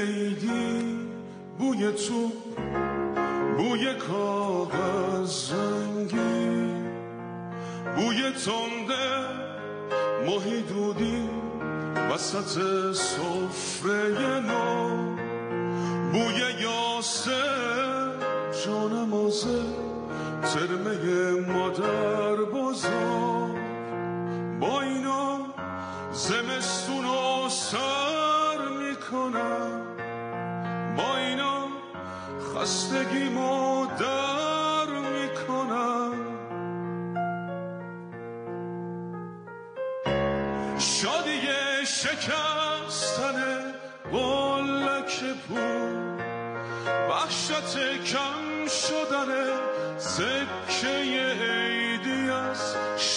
عیدی، بوی تو، بوی کاغذ رنگی، بوی تنده ماهی دودی وسط سفره نو، بوی یاسه جانمازه ترمه مادر بزرگ. با اینا زمستون رو سر میکنم، با اینا خستگیمو در میکنم. شادی شکستن قلک پول، وحشت کم شدن سکه عیدی از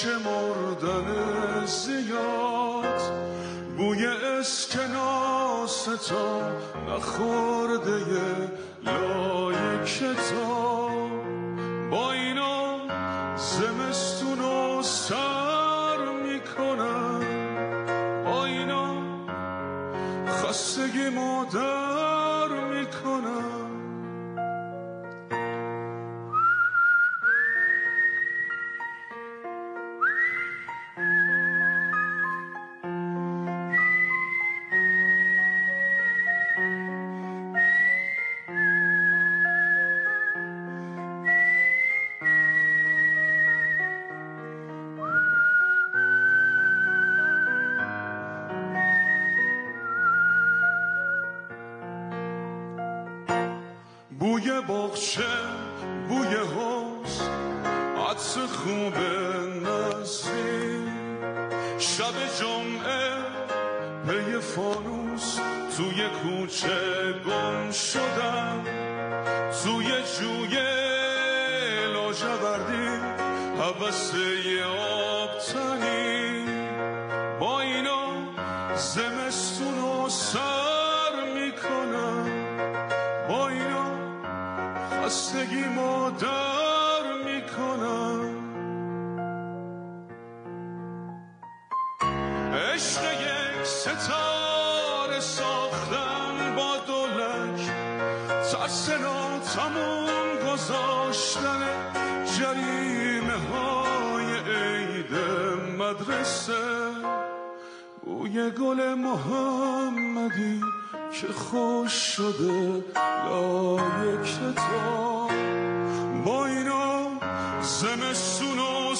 شمردن زیاد، بوی اسکناس تا نخورده لای کتاب. با اینا زمستون رو سر میکنم، با اینا خستگی مادر میکنم. بوی باغچه، بوی حوض، عطر خوب نسیم، شب جمعه پی فانوس توی کوچه گم شدم، توی جوی لاجوردی هوسه آبتنی. با اینا زمستون رو سر میکنم، با اینا خستگی مادر میکنم. عشق یک ستاره ساختن با دولک، ترس ناتموم گذاشتن جریمه های عید مدرسه، بوی گل محمدی که خوش شده لای کتاب. با اینا زمستون رو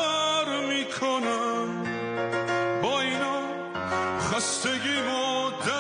سر میکنم، با اینا خستگی مادر